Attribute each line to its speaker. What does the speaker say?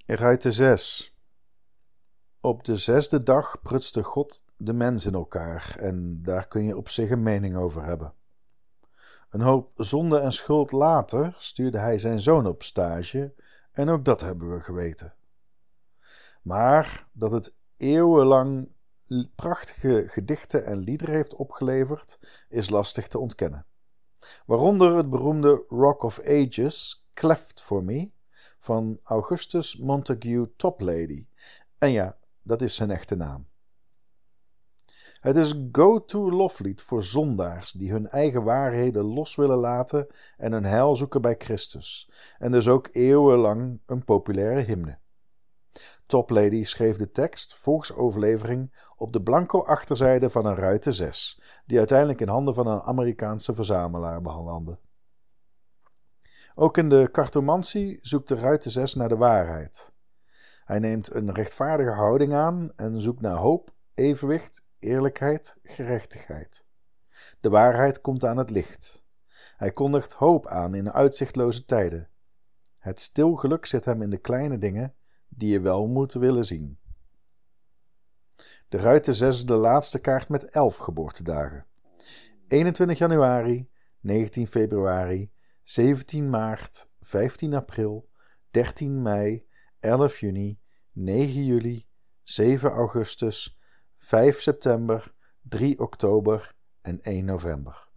Speaker 1: Ruiten 6. Op de 6e dag prutste God de mens in elkaar en daar kun je op zich een mening over hebben. Een hoop zonde en schuld later stuurde hij zijn zoon op stage en ook dat hebben we geweten. Maar dat het eeuwenlang prachtige gedichten en liederen heeft opgeleverd is lastig te ontkennen. Waaronder het beroemde Rock of Ages, Cleft for Me, van Augustus Montague Toplady. En ja, dat is zijn echte naam. Het is go-to loflied voor zondaars die hun eigen waarheden los willen laten en hun heil zoeken bij Christus. En dus ook eeuwenlang een populaire hymne. Toplady schreef de tekst volgens overlevering op de blanco achterzijde van een Ruiten 6, die uiteindelijk in handen van een Amerikaanse verzamelaar belandde. Ook in de cartomancie zoekt de Ruiten 6 naar de waarheid. Hij neemt een rechtvaardige houding aan en zoekt naar hoop, evenwicht, eerlijkheid, gerechtigheid. De waarheid komt aan het licht. Hij kondigt hoop aan in uitzichtloze tijden. Het stil geluk zit hem in de kleine dingen die je wel moet willen zien. De Ruiten 6 is de laatste kaart met 11 geboortedagen. 21 januari, 19 februari, 17 maart, 15 april, 13 mei, 11 juni, 9 juli, 7 augustus, 5 september, 3 oktober en 1 november.